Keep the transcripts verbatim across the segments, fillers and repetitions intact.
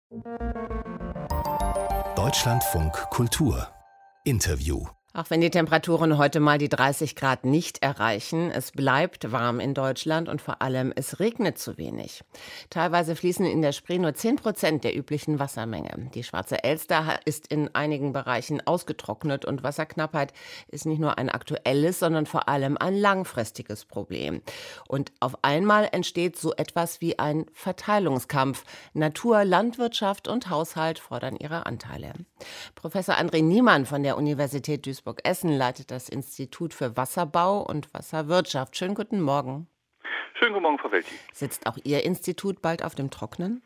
Deutschlandfunk Kultur Interview. Auch wenn die Temperaturen heute mal die dreißig Grad nicht erreichen, es bleibt warm in Deutschland und vor allem es regnet zu wenig. Teilweise fließen in der Spree nur zehn Prozent der üblichen Wassermenge. Die Schwarze Elster ist in einigen Bereichen ausgetrocknet und Wasserknappheit ist nicht nur ein aktuelles, sondern vor allem ein langfristiges Problem. Und auf einmal entsteht so etwas wie ein Verteilungskampf. Natur, Landwirtschaft und Haushalt fordern ihre Anteile. Professor André Niemann von der Universität Duisburg-Essen leitet das Institut für Wasserbau und Wasserwirtschaft. Schönen guten Morgen. Schönen guten Morgen, Frau Welti. Sitzt auch Ihr Institut bald auf dem Trocknen?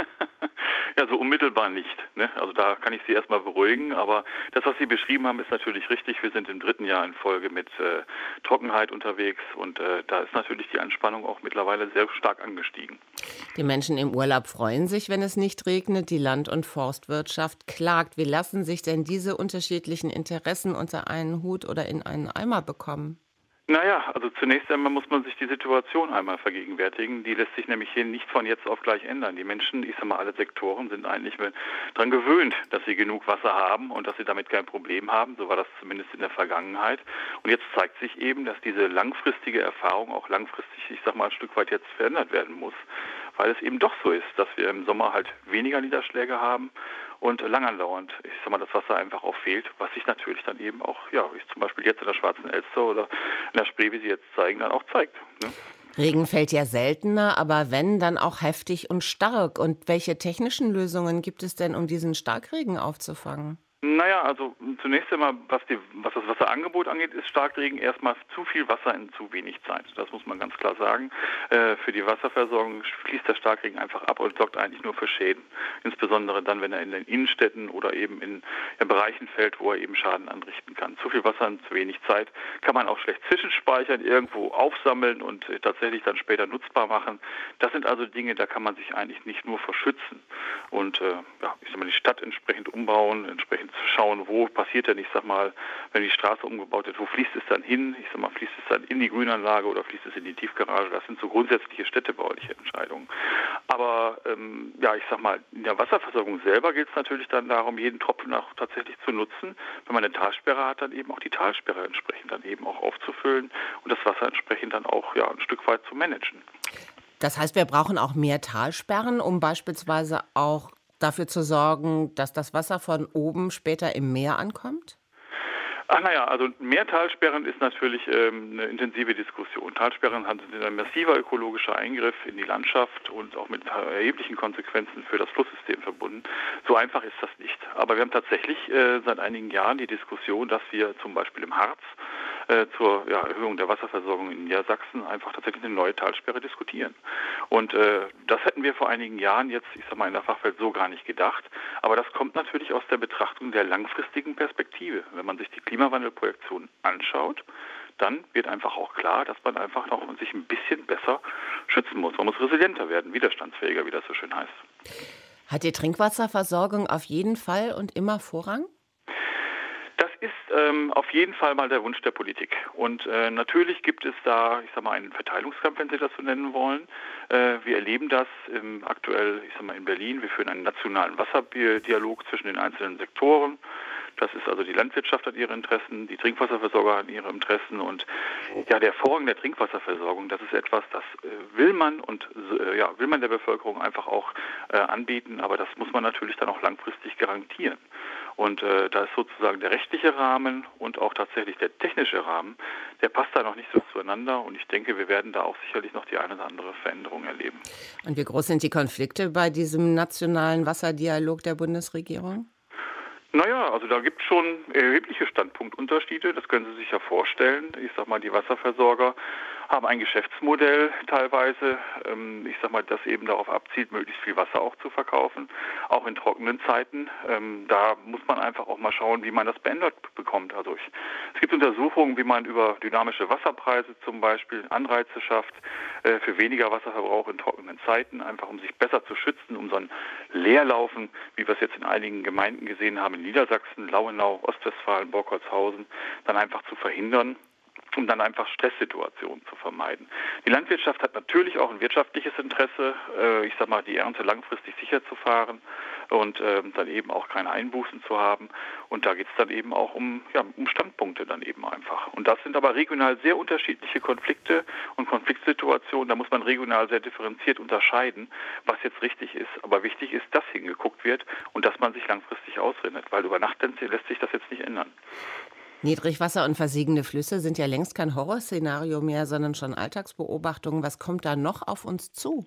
Ja, so unmittelbar nicht. Ne? Also da kann ich Sie erstmal beruhigen. Aber das, was Sie beschrieben haben, ist natürlich richtig. Wir sind im dritten Jahr in Folge mit äh, Trockenheit unterwegs. Und äh, da ist natürlich die Anspannung auch mittlerweile sehr stark angestiegen. Die Menschen im Urlaub freuen sich, wenn es nicht regnet. Die Land- und Forstwirtschaft klagt. Wie lassen sich denn diese unterschiedlichen Interessen unter einen Hut oder in einen Eimer bekommen? Naja, also zunächst einmal muss man sich die Situation einmal vergegenwärtigen. Die lässt sich nämlich hier nicht von jetzt auf gleich ändern. Die Menschen, ich sag mal, alle Sektoren sind eigentlich daran gewöhnt, dass sie genug Wasser haben und dass sie damit kein Problem haben. So war das zumindest in der Vergangenheit. Und jetzt zeigt sich eben, dass diese langfristige Erfahrung auch langfristig, ich sag mal, ein Stück weit jetzt verändert werden muss. Weil es eben doch so ist, dass wir im Sommer halt weniger Niederschläge haben und lang andauernd, ich sag mal, das Wasser einfach auch fehlt, was sich natürlich dann eben auch, ja, wie zum Beispiel jetzt in der Schwarzen Elster oder in der Spree, wie Sie jetzt zeigen, dann auch zeigt. Ne? Regen fällt ja seltener, aber wenn, dann auch heftig und stark. Und welche technischen Lösungen gibt es denn, um diesen Starkregen aufzufangen? Naja, also zunächst einmal, was, die, was das Wasserangebot angeht, ist Starkregen erstmal zu viel Wasser in zu wenig Zeit. Das muss man ganz klar sagen. Äh, für die Wasserversorgung fließt der Starkregen einfach ab und sorgt eigentlich nur für Schäden. Insbesondere dann, wenn er in den Innenstädten oder eben in, in Bereichen fällt, wo er eben Schaden anrichten kann. Zu viel Wasser in zu wenig Zeit kann man auch schlecht zwischenspeichern, irgendwo aufsammeln und äh, tatsächlich dann später nutzbar machen. Das sind also Dinge, da kann man sich eigentlich nicht nur verschützen und äh, ja, ich sag mal, die Stadt entsprechend umbauen, entsprechend zu schauen, wo passiert denn, ich sag mal, wenn die Straße umgebaut wird, wo fließt es dann hin? Ich sag mal, fließt es dann in die Grünanlage oder fließt es in die Tiefgarage? Das sind so grundsätzliche städtebauliche Entscheidungen. Aber ähm, ja, ich sag mal, in der Wasserversorgung selber geht es natürlich dann darum, jeden Tropfen auch tatsächlich zu nutzen. Wenn man eine Talsperre hat, dann eben auch die Talsperre entsprechend dann eben auch aufzufüllen und das Wasser entsprechend dann auch ja ein Stück weit zu managen. Das heißt, wir brauchen auch mehr Talsperren, um beispielsweise auch dafür zu sorgen, dass das Wasser von oben später im Meer ankommt? Ach naja, also mehr Talsperren ist natürlich ähm, eine intensive Diskussion. Talsperren sind ein massiver ökologischer Eingriff in die Landschaft und auch mit erheblichen Konsequenzen für das Flusssystem verbunden. So einfach ist das nicht. Aber wir haben tatsächlich äh, seit einigen Jahren die Diskussion, dass wir zum Beispiel im Harz äh, zur ja, Erhöhung der Wasserversorgung in Niedersachsen einfach tatsächlich eine neue Talsperre diskutieren. Und äh, das hätten wir vor einigen Jahren jetzt, ich sag mal, in der Fachwelt so gar nicht gedacht. Aber das kommt natürlich aus der Betrachtung der langfristigen Perspektive. Wenn man sich die Klimawandelprojektion anschaut, dann wird einfach auch klar, dass man einfach noch sich ein bisschen besser schützen muss. Man muss resilienter werden, widerstandsfähiger, wie das so schön heißt. Hat die Trinkwasserversorgung auf jeden Fall und immer Vorrang? Das ist ähm, auf jeden Fall mal der Wunsch der Politik. Und äh, natürlich gibt es da, ich sag mal, einen Verteilungskampf, wenn Sie das so nennen wollen. Äh, wir erleben das ähm, aktuell, ich sag mal, in Berlin. Wir führen einen nationalen Wasserdialog zwischen den einzelnen Sektoren. Das ist also die Landwirtschaft hat ihre Interessen, die Trinkwasserversorger haben ihre Interessen und ja, der Vorrang der Trinkwasserversorgung, das ist etwas, das äh, will man und äh, ja, will man der Bevölkerung einfach auch äh, anbieten, aber das muss man natürlich dann auch langfristig garantieren. Und äh, da ist sozusagen der rechtliche Rahmen und auch tatsächlich der technische Rahmen, der passt da noch nicht so zueinander und ich denke, wir werden da auch sicherlich noch die eine oder andere Veränderung erleben. Und wie groß sind die Konflikte bei diesem nationalen Wasserdialog der Bundesregierung? Naja, also da gibt es schon erhebliche Standpunktunterschiede, das können Sie sich ja vorstellen. Ich sag mal, die Wasserversorger haben ein Geschäftsmodell teilweise, ähm, ich sag mal, das eben darauf abzielt, möglichst viel Wasser auch zu verkaufen, auch in trockenen Zeiten. Ähm, da muss man einfach auch mal schauen, wie man das beendet bekommt. Also ich, es gibt Untersuchungen, wie man über dynamische Wasserpreise zum Beispiel Anreize schafft äh, für weniger Wasserverbrauch in trockenen Zeiten, einfach um sich besser zu schützen, um so ein Leerlaufen, wie wir es jetzt in einigen Gemeinden gesehen haben, in Niedersachsen, Lauenau, Ostwestfalen, Borkholzhausen, dann einfach zu verhindern, um dann einfach Stresssituationen zu vermeiden. Die Landwirtschaft hat natürlich auch ein wirtschaftliches Interesse, äh, ich sag mal, die Ernte langfristig sicher zu fahren. und ähm, dann eben auch keine Einbußen zu haben. Und da geht es dann eben auch um, ja, um Standpunkte dann eben einfach. Und das sind aber regional sehr unterschiedliche Konflikte und Konfliktsituationen. Da muss man regional sehr differenziert unterscheiden, was jetzt richtig ist. Aber wichtig ist, dass hingeguckt wird und dass man sich langfristig ausredet, weil über Nacht lässt sich das jetzt nicht ändern. Niedrigwasser und versiegende Flüsse sind ja längst kein Horrorszenario mehr, sondern schon Alltagsbeobachtungen. Was kommt da noch auf uns zu?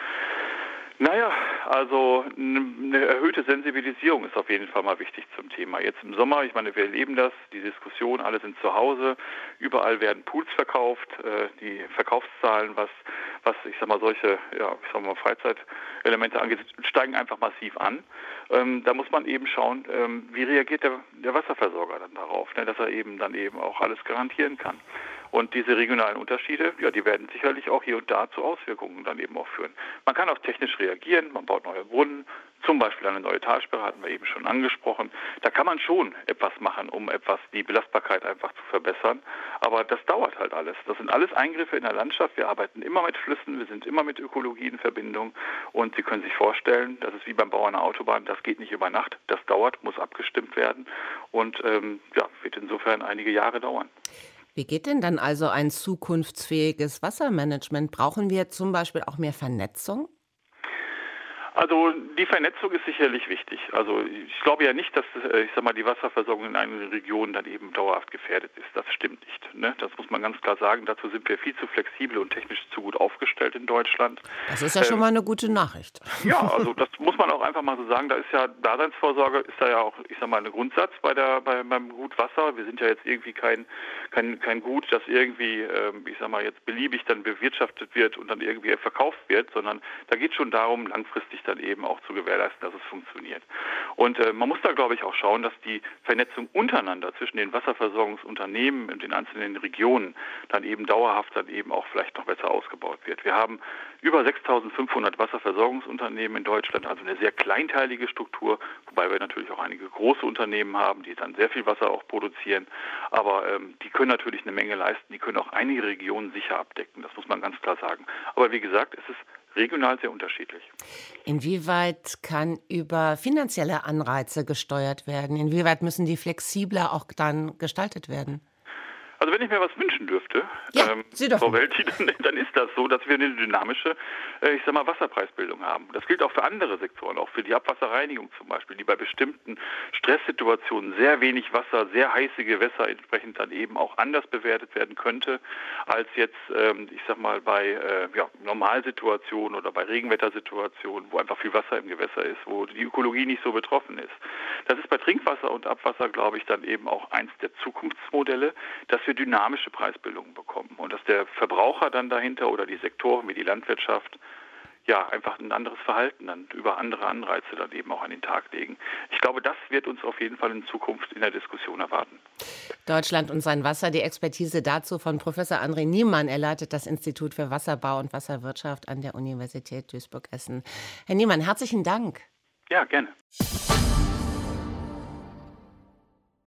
Naja, also eine erhöhte Sensibilisierung ist auf jeden Fall mal wichtig zum Thema. Jetzt im Sommer, ich meine, wir erleben das, die Diskussion, alle sind zu Hause, überall werden Pools verkauft, die Verkaufszahlen, was, was ich sag mal, solche, ja, ich sag mal, Freizeitelemente angeht, steigen einfach massiv an. Ähm, da muss man eben schauen, ähm, wie reagiert der, der Wasserversorger dann darauf, ne, dass er eben dann eben auch alles garantieren kann. Und diese regionalen Unterschiede, ja, die werden sicherlich auch hier und da zu Auswirkungen dann eben auch führen. Man kann auch technisch reagieren, man baut neue Brunnen, zum Beispiel eine neue Talsperre, hatten wir eben schon angesprochen. Da kann man schon etwas machen, um etwas die Belastbarkeit einfach zu verbessern. Aber das dauert halt alles. Das sind alles Eingriffe in der Landschaft. Wir arbeiten immer mit Flüssen, wir sind immer mit Ökologie in Verbindung. Und Sie können sich vorstellen, das ist wie beim Bau einer Autobahn, das geht nicht über Nacht. Das dauert, muss abgestimmt werden und ähm, ja, wird insofern einige Jahre dauern. Wie geht denn dann also ein zukunftsfähiges Wassermanagement? Brauchen wir zum Beispiel auch mehr Vernetzung? Also die Vernetzung ist sicherlich wichtig. Also ich glaube ja nicht, dass ich sag mal, die Wasserversorgung in einer Region dann eben dauerhaft gefährdet ist. Das stimmt nicht. Ne? Das muss man ganz klar sagen. Dazu sind wir viel zu flexibel und technisch zu gut aufgestellt in Deutschland. Das ist ja ähm, schon mal eine gute Nachricht. Ja, also das muss man auch einfach mal so sagen. Da ist ja Daseinsvorsorge, ist da ja auch, ich sag mal, ein Grundsatz bei der bei, beim Gut Wasser. Wir sind ja jetzt irgendwie kein kein kein Gut, das irgendwie, ähm, ich sag mal, jetzt beliebig dann bewirtschaftet wird und dann irgendwie verkauft wird, sondern da geht es schon darum, langfristig dann eben auch zu gewährleisten, dass es funktioniert. Und äh, man muss da, glaube ich, auch schauen, dass die Vernetzung untereinander zwischen den Wasserversorgungsunternehmen und den einzelnen Regionen dann eben dauerhaft dann eben auch vielleicht noch besser ausgebaut wird. Wir haben über sechstausendfünfhundert Wasserversorgungsunternehmen in Deutschland, also eine sehr kleinteilige Struktur, wobei wir natürlich auch einige große Unternehmen haben, die dann sehr viel Wasser auch produzieren. Aber ähm, die können natürlich eine Menge leisten, die können auch einige Regionen sicher abdecken, das muss man ganz klar sagen. Aber wie gesagt, es ist regional sehr unterschiedlich. Inwieweit kann über finanzielle Anreize gesteuert werden? Inwieweit müssen die flexibler auch dann gestaltet werden? Also wenn ich mir was wünschen dürfte, ja, ähm, Sie dürfen. Frau Welti, dann, dann ist das so, dass wir eine dynamische, äh, ich sag mal, Wasserpreisbildung haben. Das gilt auch für andere Sektoren, auch für die Abwasserreinigung zum Beispiel, die bei bestimmten Stresssituationen sehr wenig Wasser, sehr heiße Gewässer entsprechend dann eben auch anders bewertet werden könnte, als jetzt, ähm, ich sag mal, bei äh, ja, Normalsituationen oder bei Regenwettersituationen, wo einfach viel Wasser im Gewässer ist, wo die Ökologie nicht so betroffen ist. Das ist bei Trinkwasser und Abwasser, glaube ich, dann eben auch eins der Zukunftsmodelle, dass wir dynamische Preisbildungen bekommen und dass der Verbraucher dann dahinter oder die Sektoren wie die Landwirtschaft ja einfach ein anderes Verhalten dann über andere Anreize dann eben auch an den Tag legen. Ich glaube, das wird uns auf jeden Fall in Zukunft in der Diskussion erwarten. Deutschland und sein Wasser, die Expertise dazu von Professor André Niemann. Er leitet das Institut für Wasserbau und Wasserwirtschaft an der Universität Duisburg-Essen. Herr Niemann, herzlichen Dank. Ja, gerne.